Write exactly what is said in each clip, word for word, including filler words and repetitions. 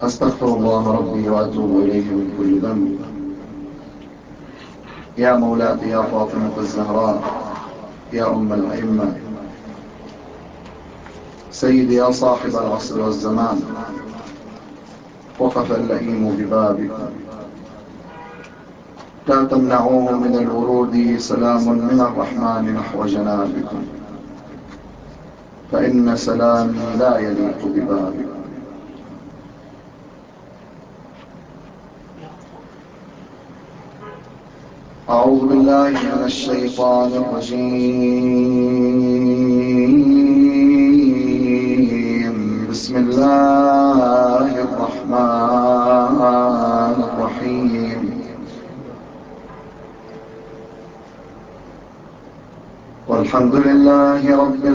أستغفر الله ربي وأتوب إليه من كل ذنب. يا مولاتي يا فاطمة الزهراء يا أم الأئمة، سيدي يا صاحب العصر والزمان، وقف اللئيم ببابكم، لا تمنعوه من الورود، سلام من الرحمن نحو جنابكم، فإن سلامي لا يليق ببابكم. أعوذ بالله من الشيطان الرجيم. بسم الله الرحمن الرحيم. والحمد لله رب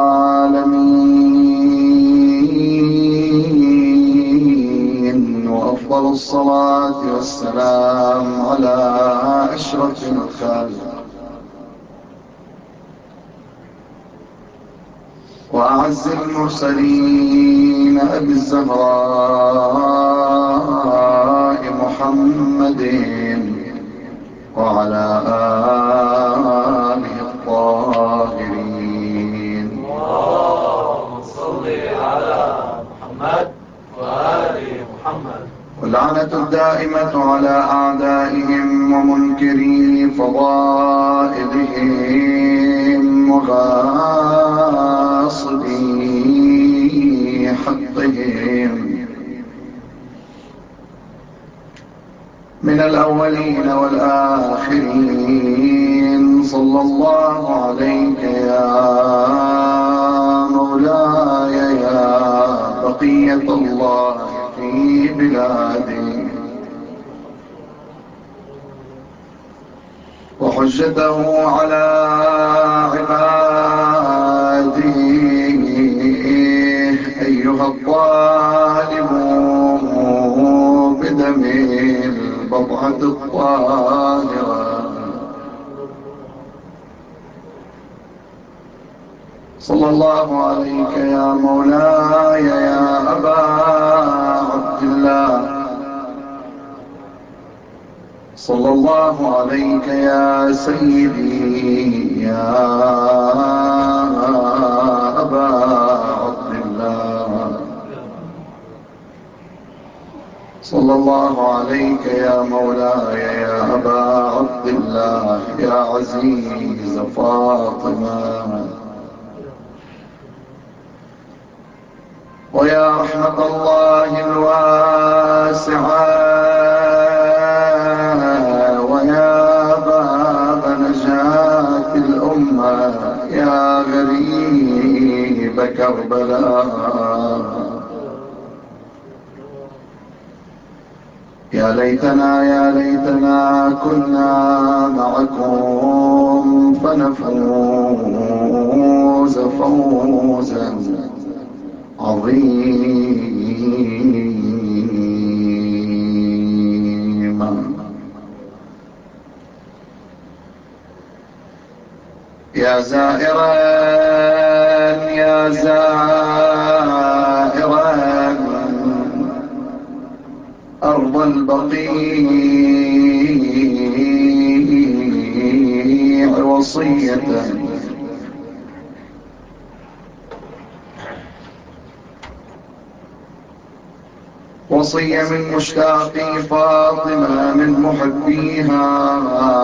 العالمين، وأفضل الصلاة والسلام على أشرف الخلق وأعز المرسلين أبي الزهراء محمد وعلى آله الطاهرين. اللهم صل على محمد وآل محمد. واللعنة الدائمة على أعدائهم ومنكري فضائلهم وغاصبي حقهم من الأولين والآخرين. صلى الله عليك يا مولاي يا بقية الله في بلادي، وحجته على عبادي، أيها الطالب بدم البضعة الطاهرة. صلى الله عليك يا مولاي يا أبا عبد الله، صلى الله عليك يا سيدي يا أبا عبد الله، صلى الله عليك يا مولاي يا أبا عبد الله، يا عزيز فاطمة، ويا رحمة الله الواسعة، ويا باب نجاة الأمة، يا غريب كربلاء. يا ليتنا يا ليتنا كنا معكم فنفوز فوزا عظيما. يا زائرا يا زائرا أرض البقيع وصية وصية من مشتاقي فاطمة من محبيها،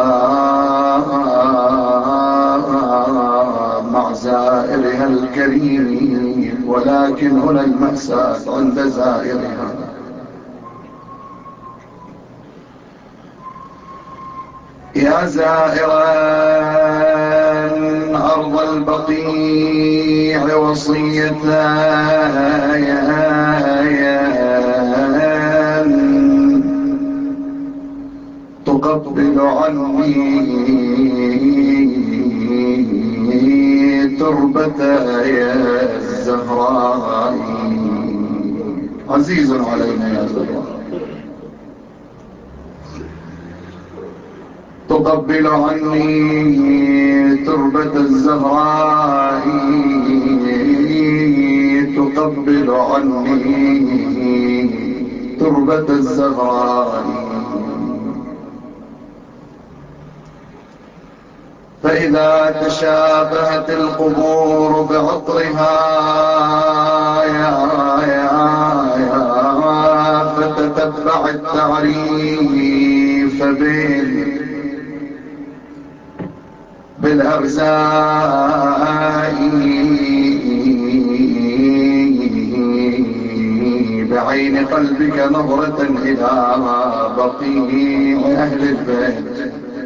مع زائرها الكريم، ولكن هنا المأساة عند زائرها. يا زائرا أرض البقيع وصية تقبل عني تربة يا الزهراء، عزيز علينا يا زهراء، تقبل عني تربة الزهراء، تقبل عني تربة الزهراء. فإذا تشابهت القبور بعطرها يا يا يا فتتبع التعريف بين بالأرزاء بعين قلبك نظرة إلى بقيع أهل البيت.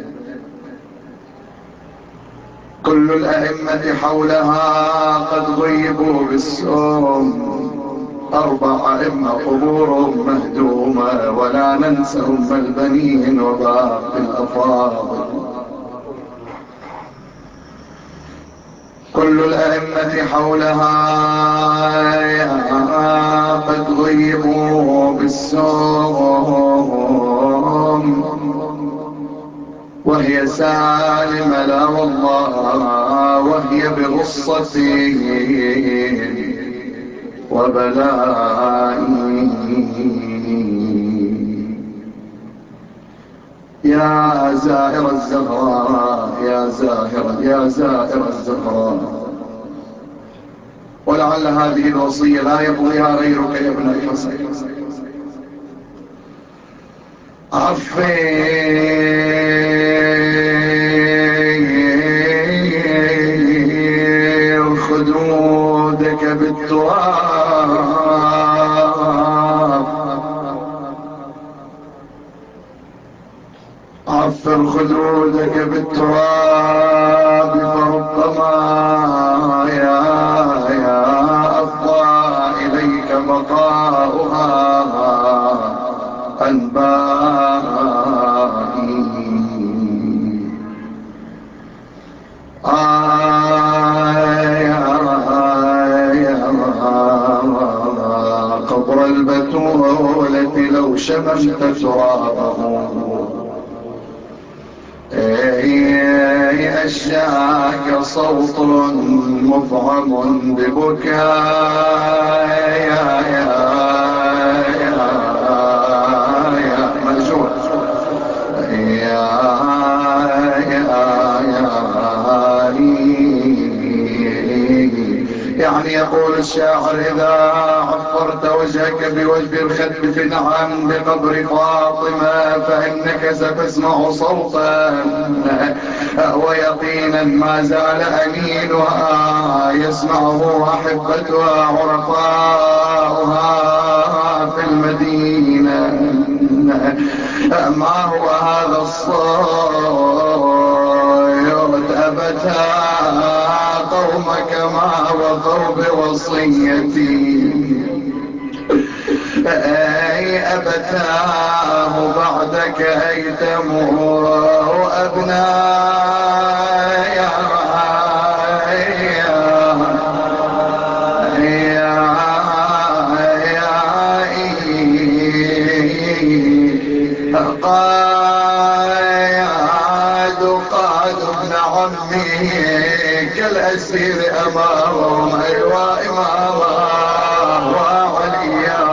كل الأئمة حولها قد غيبوا بالسوم، أربع أئمة قبورهم مهدومة، ولا ننسى أم البنين وباقي الأفاضل. كل الأئمة حولها قد غيبوا بالسوم، وهي سالمة لا والله، وهي بغصة وبلاء. يا زائر الزهراء يا زائر يا زائر الزهراء، ولعل هذه الوصية لا يقضيها غيرك يا ابن الحسين. عفر خدودك بالتراب، عفر خدودك بالتراب، فربما يا يا أفضى إليك بقاؤها أنبائي. قبر البتولة لو شممت ترابه أشجاك صوت مفعم ببكاء يا يا يا يا مرجوع يا يا يا. يعني يقول الشاعر إذا عفرت وجهك بوجه الختم في نعم بقبر فاطمة فإنك ستسمع صوتا ويقينا ما زال أنينها يسمعه أحبتها عرفاؤها في المدينة. ما هو هذا الصوت أبتا قومك ما وفوا بوصيتي، أي أبتاه بعدك أيتموا أبناء يا قاد قاد ابن عمي كالأسير أمامهم أيوا إماما وعليا.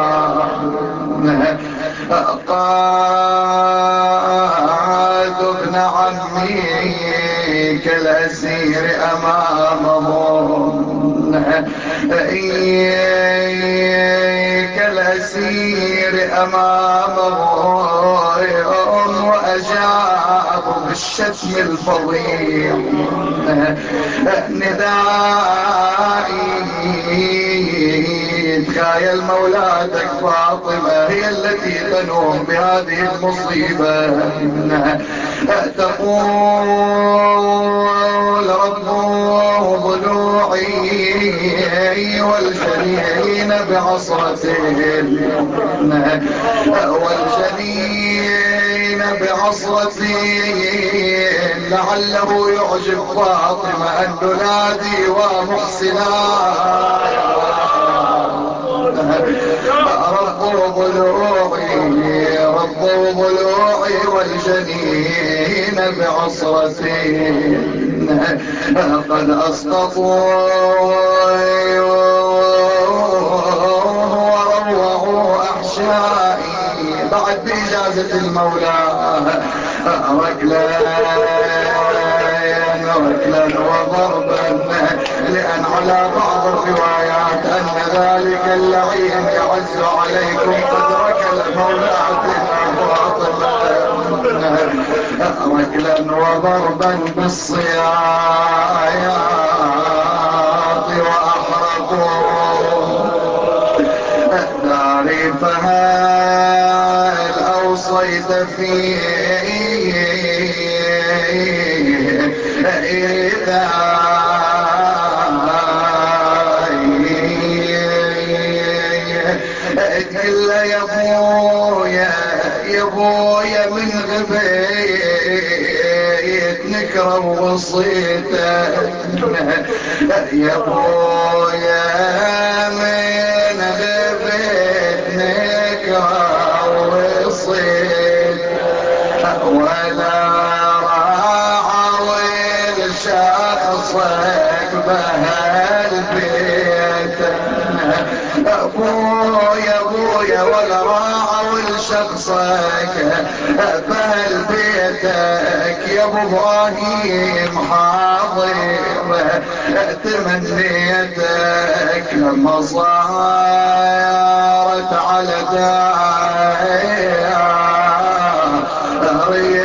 قاد ابن عمي كالأسير أمامهم كالأسير أمامهم وأجابوا بالشتم الفظيع ندائي. تخيل مولاتك فاطمة هي التي تنوم بهذه المصيبة تقول ربه ضلوعي والجنين بعصرتين والجنين بعصرتين لعله يعجب فاطمة أن تنادي ومحسنا رب ضلوعي رب ضلوعي والجنين بعصرتين قد أسقطوا وروعوا أحشائي المولى ركلا ركلا وضربا، لأن على بعض الروايات أن ذلك اللعين يعز عليكم قد ركل مولاتنا فاطمة ركلا وضربا بالصياط وأحرقوا داري، فهل أوصيت فيه إذا تقل يا بويا يا بويا من غبيت نكره وصيته يا بويا من غبيت نكره وصيته، ولا راعي شخصك بهالبيت ابويا ابويا، ولا راعي شخصك بهالبيتك يا ابو ابراهيم حاضر تمنيتك لما صارت على داري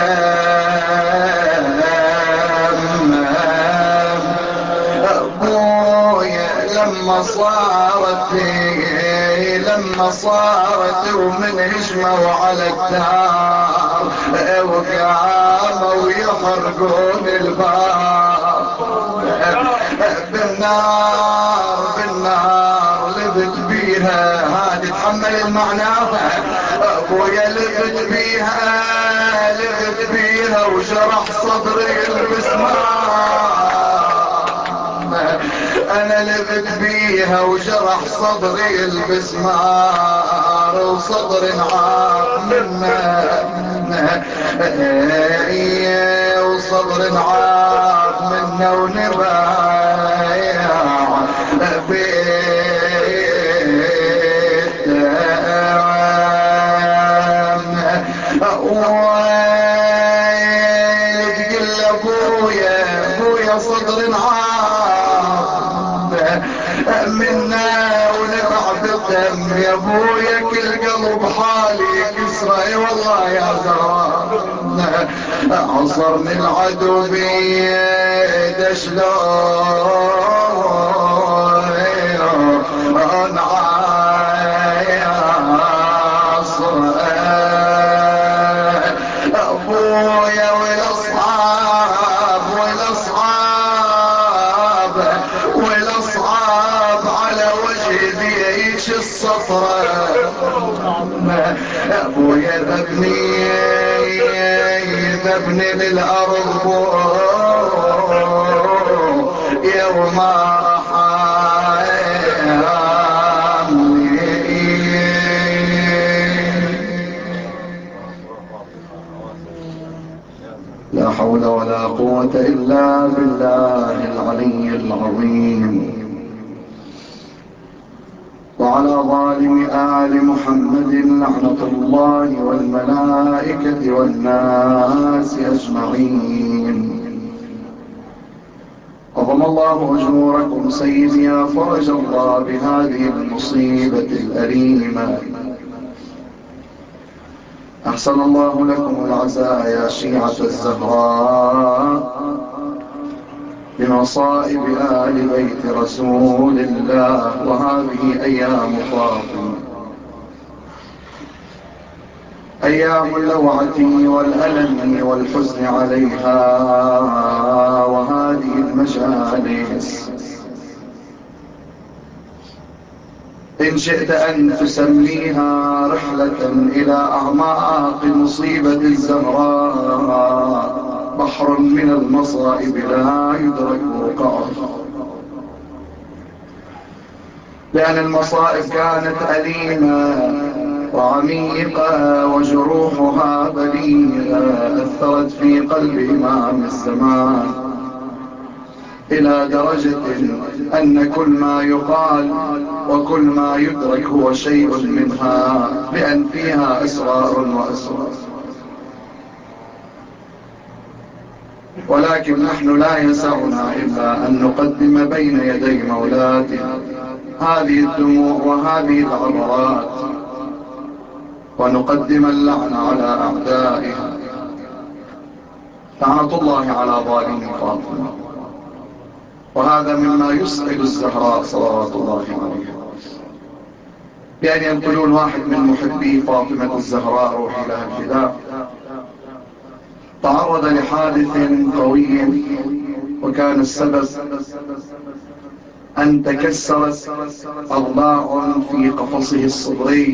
ابويا لما صارت لما صارت ومن هجموا على الدار وقاموا يحرقون الباب بالنار بالنار لبت بيها، هذه تحمل المعنى ابويا لبت بيها لبت بيها وشرح صدري البسمار، انا لبت بيها وجرح صدري البسمار وصدر عاق منه وصدر عاق منه ونبايع بيت ويتقل ابويا ابويا صدر عاق منا ونبع بالدم يا ابويا كل قلب حالي كسرى والله يا زهراء، عصرني العدو بيد شلون عاصر ابويا والاصحاب والاصحاب والاصحاب على وجه ذيش الصفرة ابويا ذبني ذبني للارض يوم لا حول ولا قوة إلا بالله العلي العظيم. وعلى ظالم آل محمد لعنة الله والملائكة والناس أجمعين. عظم الله أجوركم سيدي، فرج الله بهذه المصيبة الأليمة. أحسن الله لكم العزاء يا شيعة الزهراء بمصائب آل بيت رسول الله، وهذه أيام فاطمة أيام اللوعة والألم والحزن عليها، وهذه المجالس إن شئت أن تسميها رحلة إلى أعماق مصيبة الزهراء، بحر من المصائب لا يدرك وقعه، لأن المصائب كانت أليمة وعميقة وجروحها بليغة، أثرت في قلب إمام الزمان إلى درجة أن كل ما يقال وكل ما يدرك هو شيء منها، لأن فيها أسرار وأسرار. ولكن نحن لا يسعنا إلا أن نقدم بين يدي مولاتنا هذه الدموع وهذه العبرات، ونقدم اللعن على أعدائها. لعنة الله على ظالم فاطمة. وهذا مما يسعد الزهراء صلوات الله عليها، بأن ينقلون واحد من محبي فاطمة الزهراء روحي لها الفداء تعرض لحادث قوي، وكان السبب أن تكسرت أضلاع في قفصه الصدري،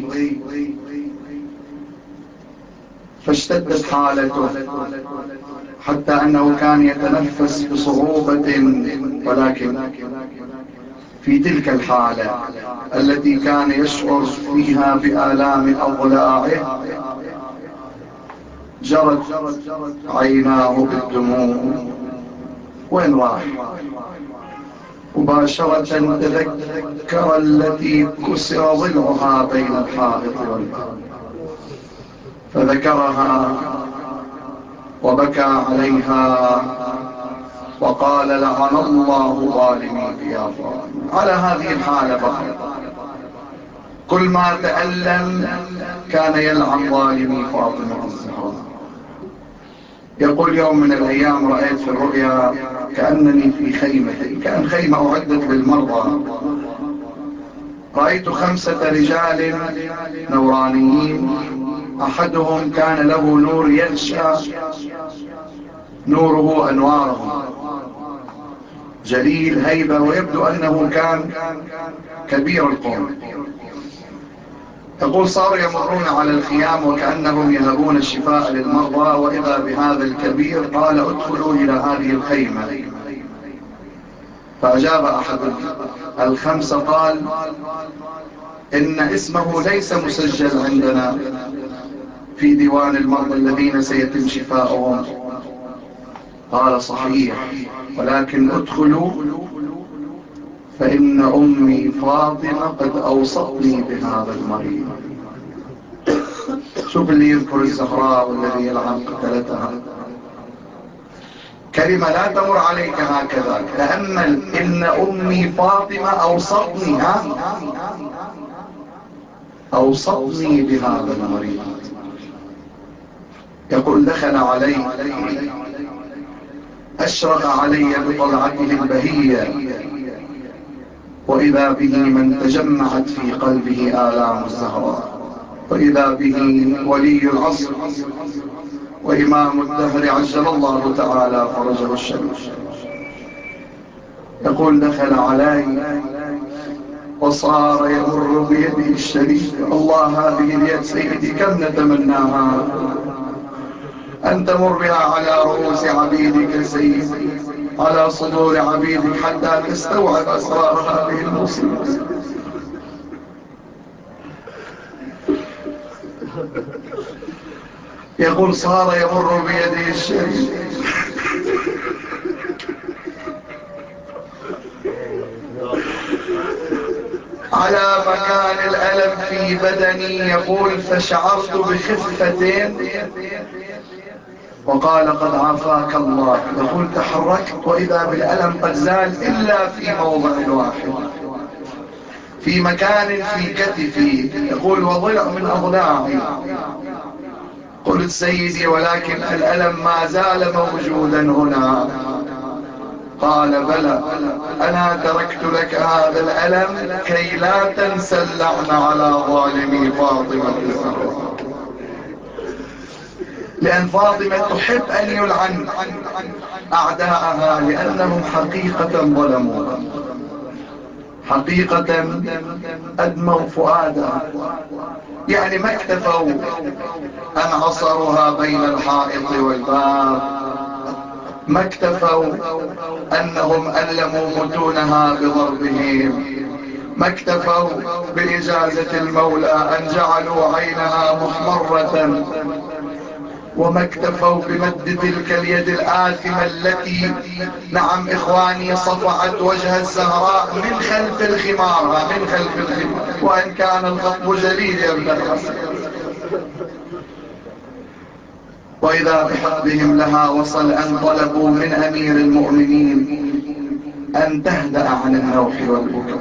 فاشتدت حالته حتى أنه كان يتنفس بصعوبة. ولكن في تلك الحالة التي كان يشعر فيها بآلام أضلاعه جرت عيناه بالدموع. وين راح؟ مباشرة تذكر التي كسر ضلعها بين الحائط والباب، فذكرها وبكى عليها وقال لعن الله ظالميك يا فاطمة. على هذه الحالة فقط، كل ما تألم كان يلعن ظالمي فاطمة الزهراء. يقول يوم من الأيام رأيت في الرؤيا كأنني في خيمة، كان خيمة أعدت للمرضى. رأيت خمسة رجال نورانيين، أحدهم كان له نور يغشى نوره أنوارهم، جليل هيبة، ويبدو أنه كان كبير القوم. يقول صاروا يمرون على الخيام وكأنهم يهبون الشفاء للمرضى، وإذا بهذا الكبير قال ادخلوا إلى هذه الخيمة. فأجاب أحد الخمسة قال إن اسمه ليس مسجل عندنا في ديوان المرضى الذين سيتم شفاؤهم. قال صحيح، ولكن ادخلوا فإن أمي فاطمة قد أوصتني بهذا المريض. شوف اللي يذكر الزهراء والذي يلعن قتلتها، كلمة لا تمر عليك هكذا. تأمل، إن أمي فاطمة أوصتني، ها أوصتني بهذا المريض. يقول دخل علي أشرق علي بطلعته البهية، وإذا به من تجمعت في قلبه آلام الزهراء، وإذا به ولي العصر وإمام الدهر عجل الله تعالى فرجه الشريف. يقول دخل علي وصار يمر بيده الشريف. الله، هذه اليد سيدي كم نتمناها أن تمر بها على رؤوس عبيدك سيدي، على صدور عبيدك، حتى تستوعب أسرار هذه المصيبة. يقول صار يمر بيده الشريف على مكان الألم في بدني. يقول فشعرت بخفة وقال قد عافاك الله. يقول تحركت وإذا بالألم قد زال إلا في موضع واحد، في مكان في كتفي. يقول وضلع من أضلاعي. قلت سيدي ولكن الألم ما زال موجودا هنا. قال بلى، أنا تركت لك هذا الألم كي لا تنسى اللعن على ظالمي فاطمة الزهراء، لأن فاطمة تحب أن يلعن أعداءها، لأنهم حقيقة ظلموها، حقيقة أدموا فؤادها. يعني ما اكتفوا أن عصروها بين الحائط والباب، ما اكتفوا أنهم ألموا متونها بضربهم، ما اكتفوا بإجازة المولى أن جعلوا عينها محمرة وما اكتفوا بمد تلك اليد الآثمة التي نعم إخواني صفعت وجه الزهراء من خلف الخمار، من خلف الخمار، وإن كان الخطب جليل يا ابن الحسن. وإذا بحقهم لها وصل أن طلبوا من أمير المؤمنين أن تهدأ عن النوح والبكاء.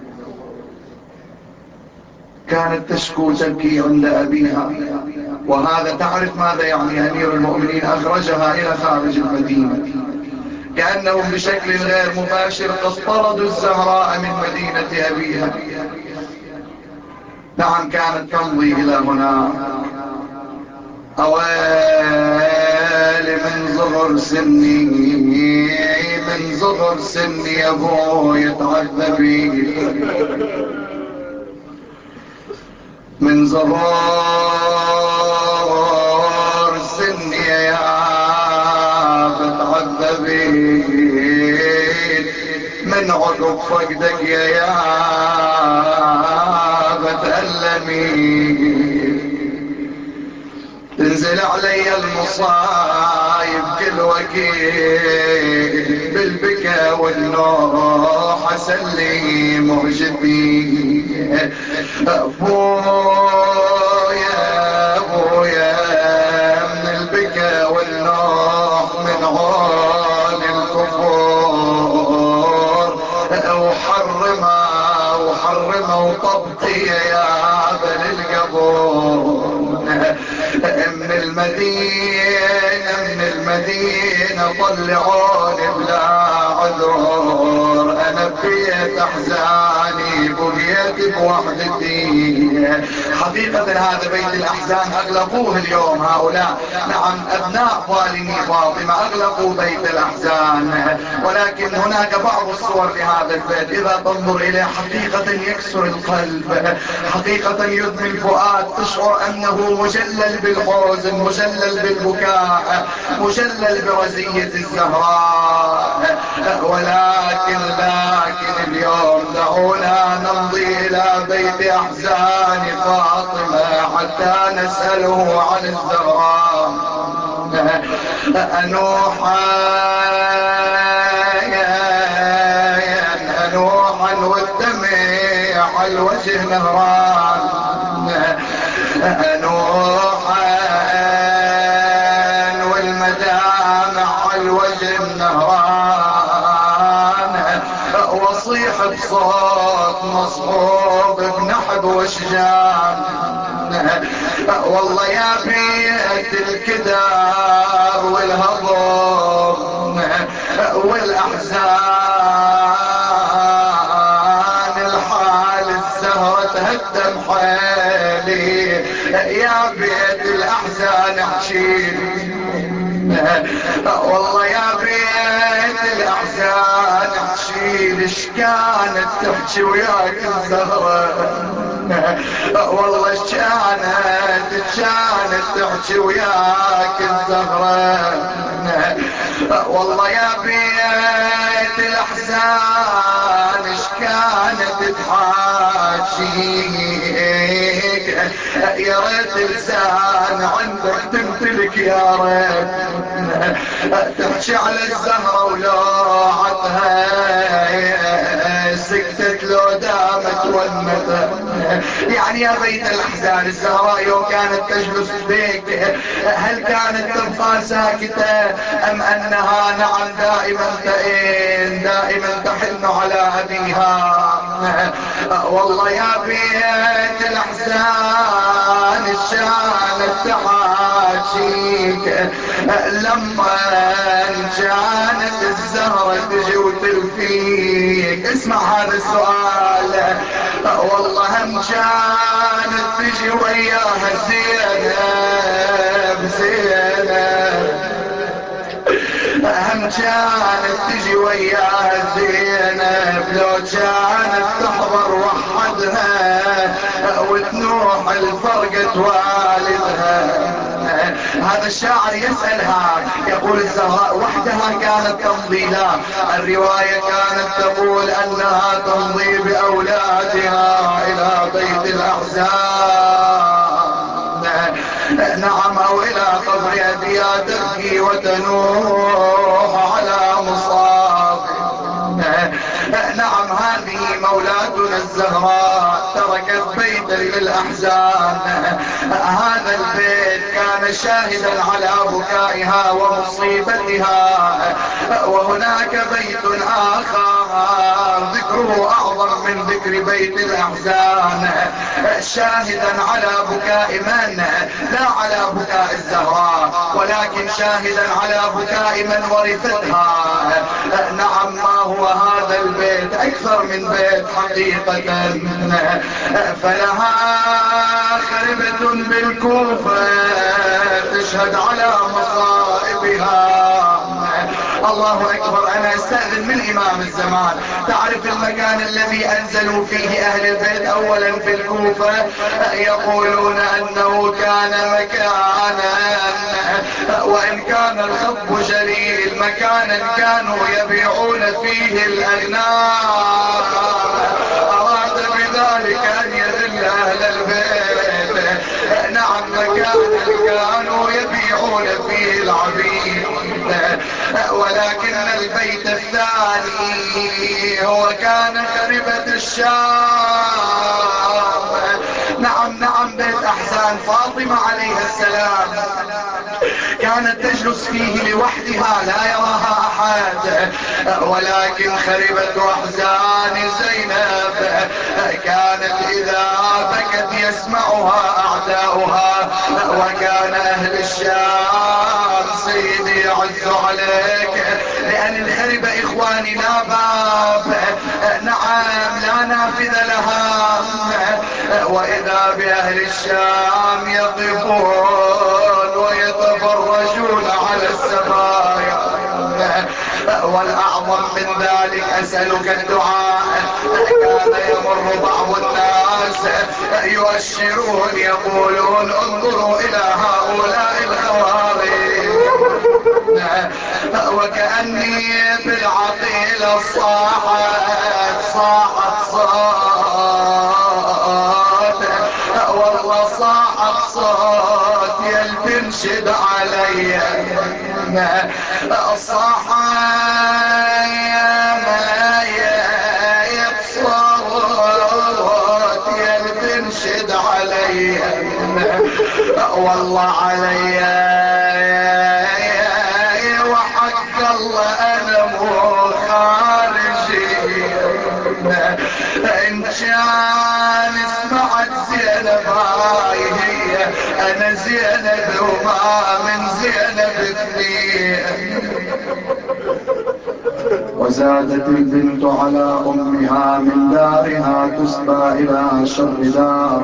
كانت تشكو تبكي عند أبيها، وهذا تعرف ماذا يعني أمير المؤمنين أخرجها إلى خارج المدينة، كأنهم بشكل غير مباشر قد طردوا الزهراء من مدينة أبيها. نعم كانت تمضي إلى هنا. أويل من صغر سني، من صغر سني أبو يتعذبي، من صغر سني يا بتعذبي، من عقب فقدك يا يا بتألمي. تنزل علي المصايب كل وكيل، بالبكا والنوح اسلي مهجتي. ابويا ابويا من البكا والنوح من عون الكفور، وحرمه وحرمه وطبقي يا بل القبور. من المدينة من المدينة طلعوني بلا عذر، أنا بقيت أحزاني بقيت بوحدتي. حقيقة هذا بيت الأحزان أغلقوه اليوم هؤلاء، نعم أبناء ظالمي فاطمة أغلقوا بيت الأحزان، ولكن هناك بعض الصور لهذا البيت إذا تنظر إليه حقيقة يكسر القلب، حقيقة يدمي الفؤاد، تشعر أنه مجلل بالحزن، مجلل بالبكاء، مجلل برزية الزهراء. ولكن لكن اليوم دعونا نمضي إلى بيت أحزان فاطمة حتى نسأله عن الزهراء. أنوحا أنوحا والدمع على الوجه نهران، أنوحا والمدامع على الوجه نهران، وصيح بصوت مصحوب بنحب وشجان. والله يا بيت الكدار والهضم والأحزان، الحال الزهرة تهدم حالي، يا بيت الأحزان احشيلي. والله يا بيت الأحزان احشيلي، اش كانت تحكي وياك الزهرة، والله اش كانت كانت تحكي وياك الزهرة. والله يا بيت الأحزان اش كانت تحاكيك، يا ريت لسان عندك تمتلك، يا ريت تحكي على الزهرة ولوعتها سكتت لو دامت ونتها. يعني يا بيت الأحزان الزهراء يوم كانت تجلس بيك هل كانت تبقى ساكتة أم أنها نعم دائما تئن دائما تحن على أبيها؟ والله يا بيت الأحزان الشانت تحاكيك لما كانت الزهرة تجي وتلفيك. اسمع هذا السؤال، والله هم كانت تجي وياها زينب زينب، هم كانت تجي وياها زينب لو كانت تحضر وحدها وتنوح الفرقة والدها. هذا الشاعر يسألها يقول الزهراء وحدها كانت تمضي؟ لا، الرواية كانت تقول أنها تمضي بأولادها إلى بيت الأحزان، نعم، أو إلى قبر تبكي وتنوح على مصاب. نعم هذه مولاتنا الزهراء تركت بيتا للأحزان. هذا البيت كان شاهدا على بكائها ومصيبتها، وهناك بيت آخر ذكره أعظم من ذكر بيت الأحزان، شاهدا على بكاء من؟ لا على بكاء الزهراء، ولكن شاهدا على بكاء من ورثتها. نعم ما هو هذا البيت؟ أكثر من بيت حقيقة. فلها خربة بالكوفة تشهد على مصائبها. الله أكبر. أنا أستأذن من إمام الزمان، تعرف المكان الذي أنزلوا فيه أهل البيت؟ أولا في الكوفة يقولون أنه كان مكانا، وإن كان الخطب جليل، مكانا كانوا يبيعون فيه الأغنام. أراد بذلك أن يذل أهل البيت. نعم مكانا كانوا يبيعون فيه العبيد. ولكن البيت الثاني هو كان خربة الشام. نعم نعم بيت أحزان فاطمة عليها السلام كانت تجلس فيه لوحدها لا يراها أحد. ولكن خربة أحزان زينب كانت إذا بكت يسمعها أعداؤها. وكان أهل الشام سيدي يعز عليك، لأن الخربة إخواني لا باب، نعم لا نافذ لها. وإذا بأهل الشام يقفون ويتفرجون على السبايا. والأعظم من ذلك أسألك الدعاء. كان يمر بعض الناس يؤشرون يقولون انظروا إلى هؤلاء الخوارج، وكأني بالعقيلة صاحت صاحت صوت، والله صاحت صوت يلتنشد علي. صاحت يا ملايك صوت يلتنشد علي، والله علي وحق الله أنا مو خارجي. إن كان اسمعت زينب هاي هي أنا زينب وما من زينب اثنين. وزادت البنت على أمها من دارها تسبى إلى شر دار.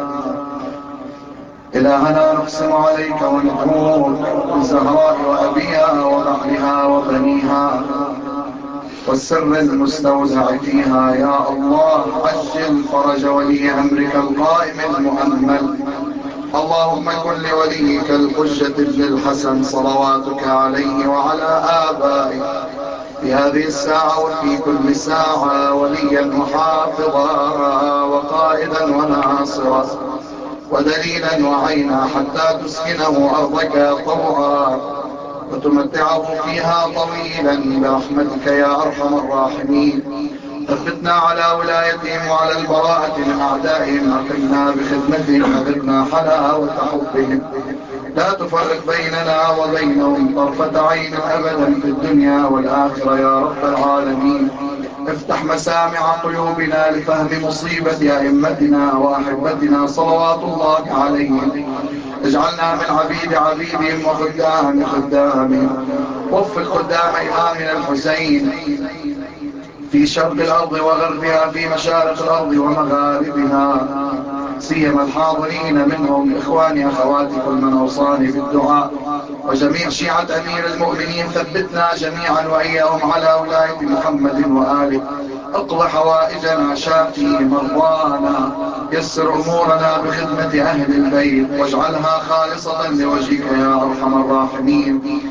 إلهنا نقسم عليك وندعوك بالزهراء وأبيها وبعلها وبنيها والسر المستودع فيها. يا الله عجل فرج ولي أمرك القائم المؤمل. اللهم كن لوليك الحجة بن الحسن صلواتك عليه وعلى آبائه في هذه الساعة وفي كل ساعة وليا وحافظا وقائدا وناصرا ودليلا وعينا، حتى تسكنه أرضك طوعا وتمتعه فيها طويلا برحمتك يا أرحم الراحمين. ثبتنا على ولايتهم وعلى البراءة من أعدائهم، أقمنا بخدمتهم وذقنا حلاوة حبهم. لا تفرق بيننا وبينهم طرفة عين أبدا في الدنيا والآخرة يا رب العالمين. افتح مسامع قلوبنا لفهم مصيبة أئمتنا وأحبتنا صلوات الله عليهم. اجعلنا من عبيد عبيدهم وخدام خدامهم. وفق خدام إمامنا الحسين في شرق الأرض وغربها، في مشارق الأرض ومغاربها، سيما الحاضرين منهم إخواني أخواتي كل من أوصاني بالدعاء، وجميع شيعة أمير المؤمنين. ثبتنا جميعا وإياهم على ولاية محمد وآله. اقض حوائجنا، شافي مرضانا، يسر أمورنا بخدمة أهل البيت، واجعلها خالصة لوجهك يا أرحم الراحمين.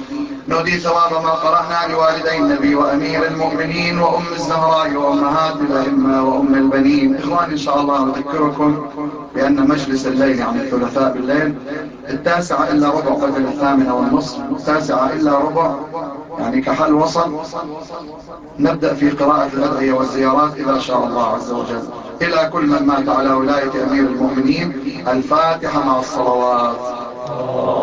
نودي ثواب ما قرأنا لوالدي النبي وأمير المؤمنين وأم الزهراء وأمهات الأئمة وأم البنين. إخواني إن شاء الله أذكركم بأن مجلس الليل يعني الثلاثاء بالليل التاسعة إلا ربع بدل الثامنة والنصف، التاسعة إلا ربع يعني كحل وصل، نبدأ في قراءة الأدعية والزيارات إذا شاء الله عز وجل. إلى كل من مات على ولاية أمير المؤمنين الفاتحة مع الصلوات.